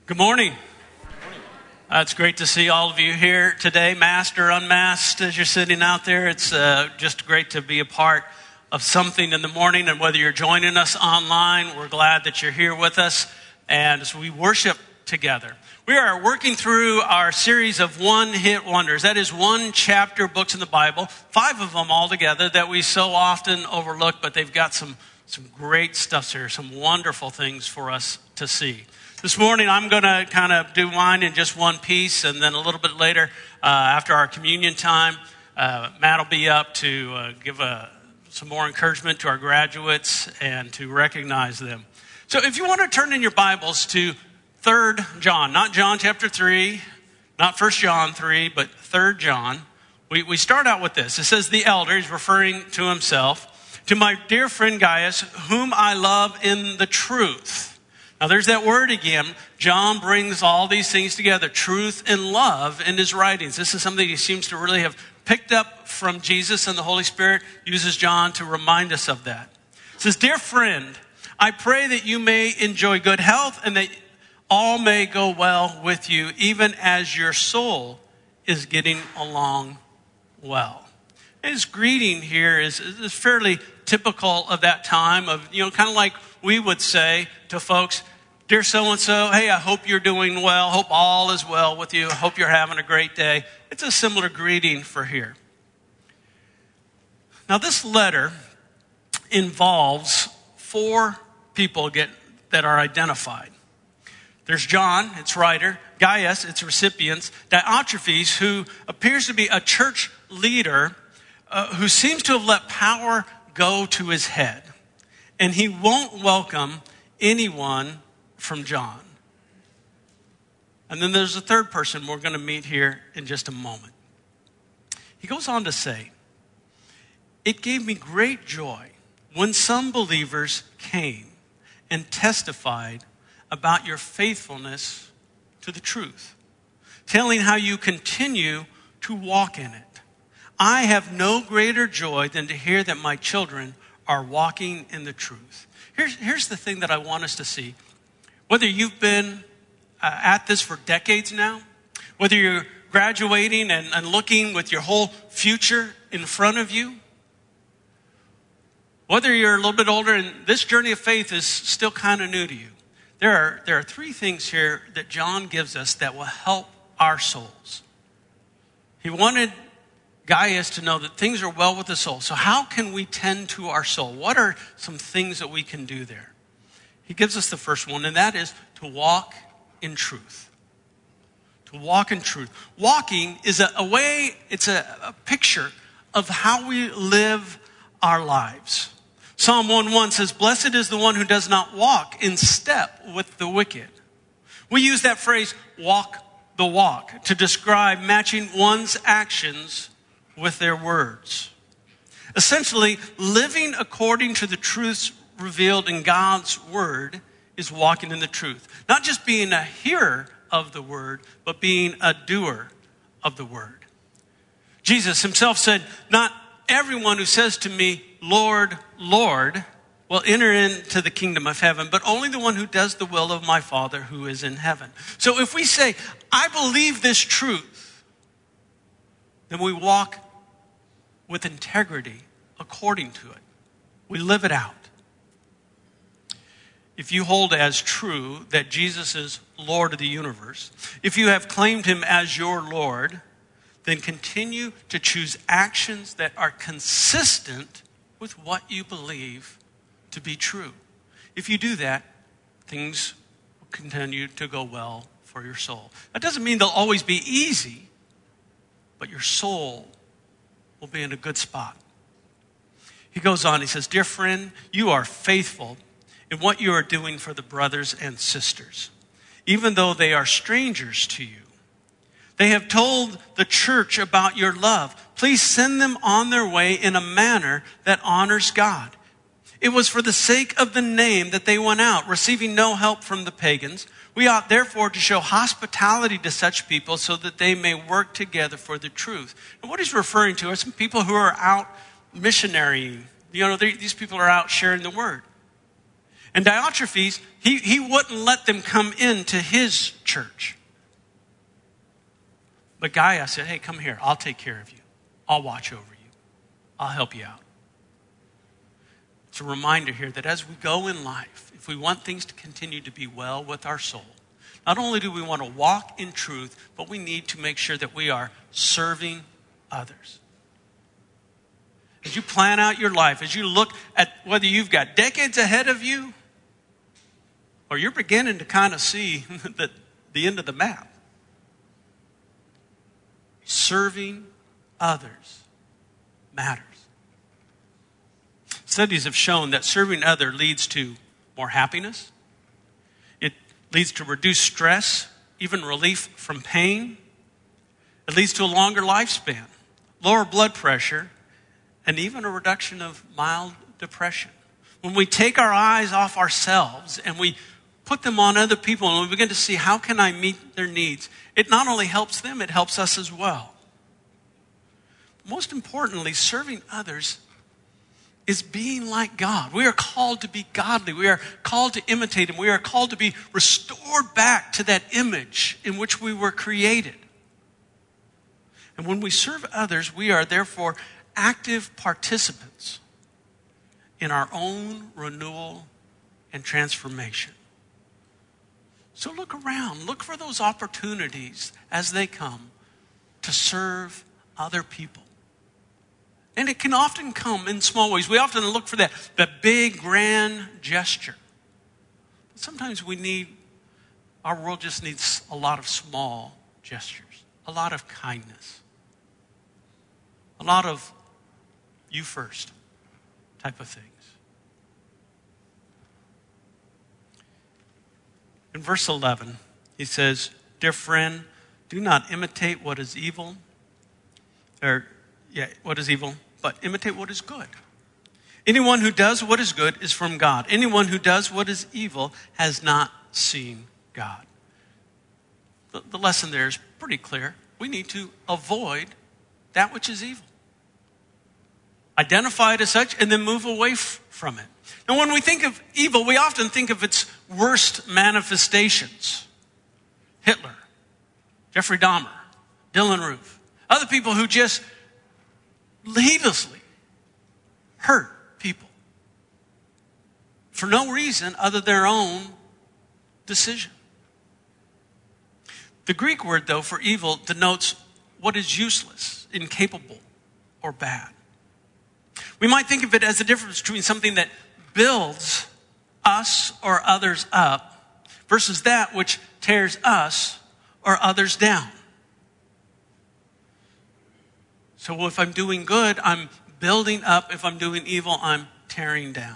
Good morning. It's great to see all of you here today, masked or unmasked, as you're sitting out there. It's just great to be a part of something in the morning, and whether you're joining us online, we're glad that you're here with us, and as we worship together. We are working through our series of one-hit wonders. That is one chapter books in the Bible, 5 of them altogether that we so often overlook, but they've got some great stuff here, some wonderful things for us to see. This morning, I'm going to kind of do mine in just one piece, and then a little bit later, after our communion time, Matt will be up to give some more encouragement to our graduates and to recognize them. So if you want to turn in your Bibles to 3 John, not John chapter 3, not 1 John 3, but 3 John, we start out with this. It says, the elder, he's referring to himself, to my dear friend Gaius, whom I love in the truth. Now there's that word again. John brings all these things together, truth and love, in his writings. This is something he seems to really have picked up from Jesus, and the Holy Spirit uses John to remind us of that. It says, dear friend, I pray that you may enjoy good health and that all may go well with you, even as your soul is getting along well. His greeting here is fairly typical of that time of, kind of like we would say to folks, dear so-and-so, hey, I hope you're doing well. Hope all is well with you. Hope you're having a great day. It's a similar greeting for here. Now, this letter involves 4 people that are identified. There's John, its writer, Gaius, its recipients, Diotrephes, who appears to be a church leader who seems to have let power go to his head. And he won't welcome anyone from John. And then there's a third person we're going to meet here in just a moment. He goes on to say, it gave me great joy when some believers came and testified about your faithfulness to the truth, telling how you continue to walk in it. I have no greater joy than to hear that my children are walking in the truth. Here's the thing that I want us to see. Whether you've been at this for decades now, whether you're graduating and looking with your whole future in front of you, whether you're a little bit older and this journey of faith is still kind of new to you, there are 3 things here that John gives us that will help our souls. He wanted Gaius to know that things are well with the soul. So how can we tend to our soul? What are some things that we can do there? He gives us the first one, and that is to walk in truth. To walk in truth. Walking is a way, it's a picture of how we live our lives. Psalm 1:1 says, blessed is the one who does not walk in step with the wicked. We use that phrase, walk the walk, to describe matching one's actions with their words. Essentially, living according to the truths revealed in God's word is walking in the truth. Not just being a hearer of the word, but being a doer of the word. Jesus himself said, not everyone who says to me, Lord, Lord, will enter into the kingdom of heaven, but only the one who does the will of my Father who is in heaven. So if we say, I believe this truth, then we walk with integrity according to it. We live it out. If you hold as true that Jesus is Lord of the universe, if you have claimed him as your Lord, then continue to choose actions that are consistent with what you believe to be true. If you do that, things will continue to go well for your soul. That doesn't mean they'll always be easy, but your soul will be in a good spot. He goes on, he says, dear friend, you are faithful in what you are doing for the brothers and sisters, even though they are strangers to you. They have told the church about your love. Please send them on their way in a manner that honors God. It was for the sake of the name that they went out, receiving no help from the pagans. We ought therefore to show hospitality to such people so that they may work together for the truth. And what he's referring to are some people who are out missionarying. These people are out sharing the word. And Diotrephes, he wouldn't let them come into his church. But Gaius said, hey, come here. I'll take care of you. I'll watch over you. I'll help you out. It's a reminder here that as we go in life, if we want things to continue to be well with our soul, not only do we want to walk in truth, but we need to make sure that we are serving others. As you plan out your life, as you look at whether you've got decades ahead of you, or you're beginning to kind of see the end of the map, serving others matters. Studies have shown that serving others leads to more happiness. It leads to reduced stress, even relief from pain. It leads to a longer lifespan, lower blood pressure, and even a reduction of mild depression. When we take our eyes off ourselves and we put them on other people and we begin to see how can I meet their needs, it not only helps them, it helps us as well. Most importantly, serving others is being like God. We are called to be godly. We are called to imitate Him. We are called to be restored back to that image in which we were created. And when we serve others, we are therefore active participants in our own renewal and transformation. So look around. Look for those opportunities as they come to serve other people. And it can often come in small ways. We often look for that big, grand gesture. But sometimes our world just needs a lot of small gestures, a lot of kindness, a lot of you first type of things. In verse 11, he says, dear friend, do not imitate what is evil, but imitate what is good. Anyone who does what is good is from God. Anyone who does what is evil has not seen God. The lesson there is pretty clear. We need to avoid that which is evil. Identify it as such and then move away from it. Now, when we think of evil, we often think of its worst manifestations. Hitler, Jeffrey Dahmer, Dylan Roof, other people who just needlessly hurt people for no reason other than their own decision. The Greek word, though, for evil denotes what is useless, incapable, or bad. We might think of it as the difference between something that builds us or others up versus that which tears us or others down. So if I'm doing good, I'm building up. If I'm doing evil, I'm tearing down.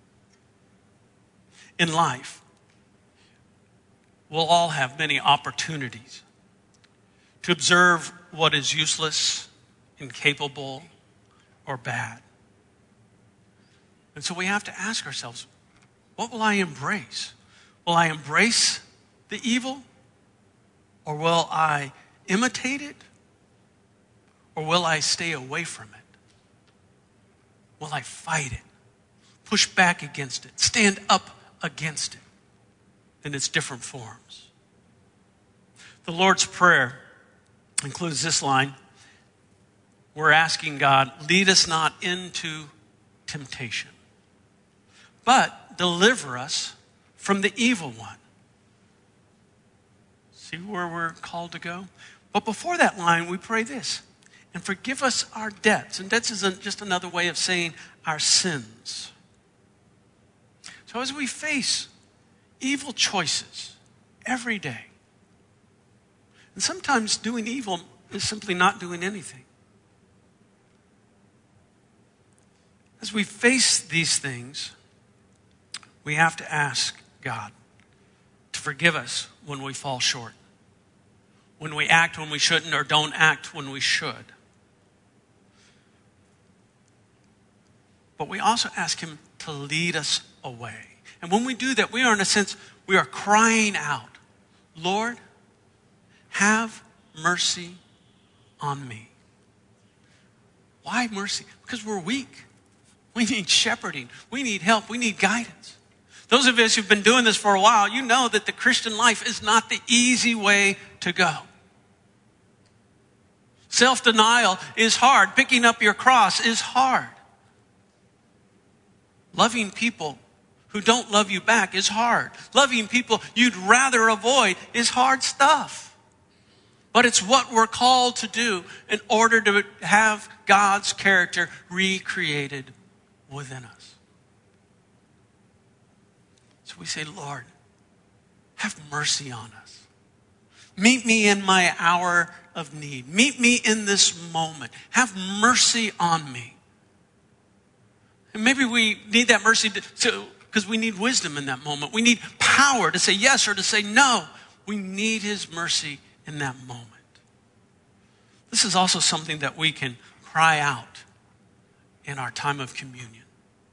In life, we'll all have many opportunities to observe what is useless, incapable, or bad. And so we have to ask ourselves, what will I embrace? Will I embrace the evil? Or will I imitate it? Or will I stay away from it? Will I fight it? Push back against it? Stand up against it in its different forms? The Lord's Prayer includes this line. We're asking God, lead us not into temptation, but deliver us from the evil one. See where we're called to go? But before that line, we pray this. And forgive us our debts. And debts is just another way of saying our sins. So as we face evil choices every day, and sometimes doing evil is simply not doing anything. As we face these things, we have to ask God to forgive us when we fall short, when we act when we shouldn't or don't act when we should. But we also ask Him to lead us away. And when we do that, we are, in a sense, we are crying out, Lord, have mercy on me. Why mercy? Because we're weak. We need shepherding. We need help. We need guidance. Those of us who've been doing this for a while, you know that the Christian life is not the easy way to go. Self-denial is hard. Picking up your cross is hard. Loving people who don't love you back is hard. Loving people you'd rather avoid is hard stuff. But it's what we're called to do in order to have God's character recreated within us. So we say, Lord, have mercy on us. Meet me in my hour of need. Meet me in this moment. Have mercy on me. And maybe we need that mercy because we need wisdom in that moment. We need power to say yes or to say no. We need his mercy in that moment. This is also something that we can cry out in our time of communion.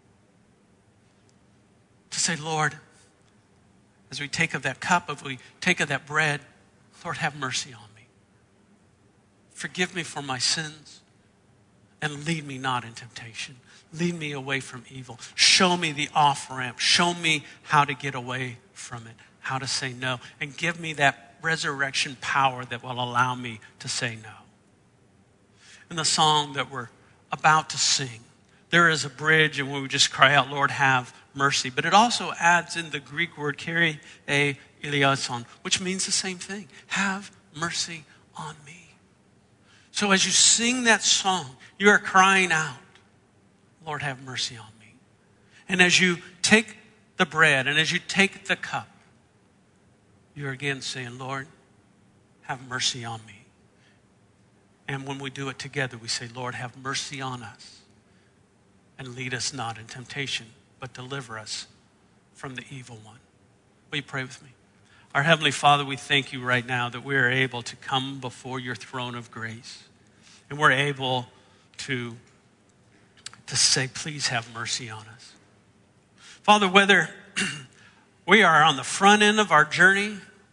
To say, Lord, as we take of that cup, as we take of that bread, Lord, have mercy on me. Forgive me for my sins and lead me not in temptation. Lead me away from evil. Show me the off-ramp. Show me how to get away from it, how to say no, and give me that resurrection power that will allow me to say no. In the song that we're about to sing, there is a bridge, and we would just cry out, Lord, have mercy. But it also adds in the Greek word, Kyrie eleison, which means the same thing. Have mercy on me. So as you sing that song, you are crying out, Lord, have mercy on me. And as you take the bread and as you take the cup, you're again saying, Lord, have mercy on me. And when we do it together, we say, Lord, have mercy on us and lead us not in temptation, but deliver us from the evil one. Will you pray with me? Our Heavenly Father, we thank you right now that we are able to come before your throne of grace. And we're able to say, please have mercy on us. Father, whether we are on the front end of our journey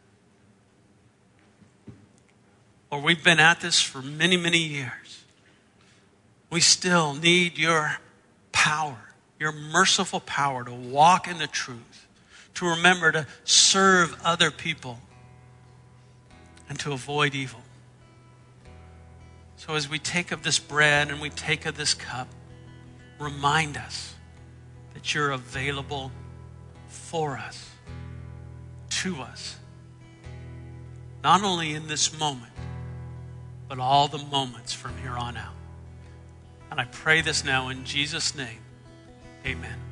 or we've been at this for many, many years, we still need your power, your merciful power to walk in the truth, to remember to serve other people, and to avoid evil. So as we take of this bread and we take of this cup, remind us that you're available for us, to us, not only in this moment, but all the moments from here on out. And I pray this now in Jesus' name. Amen.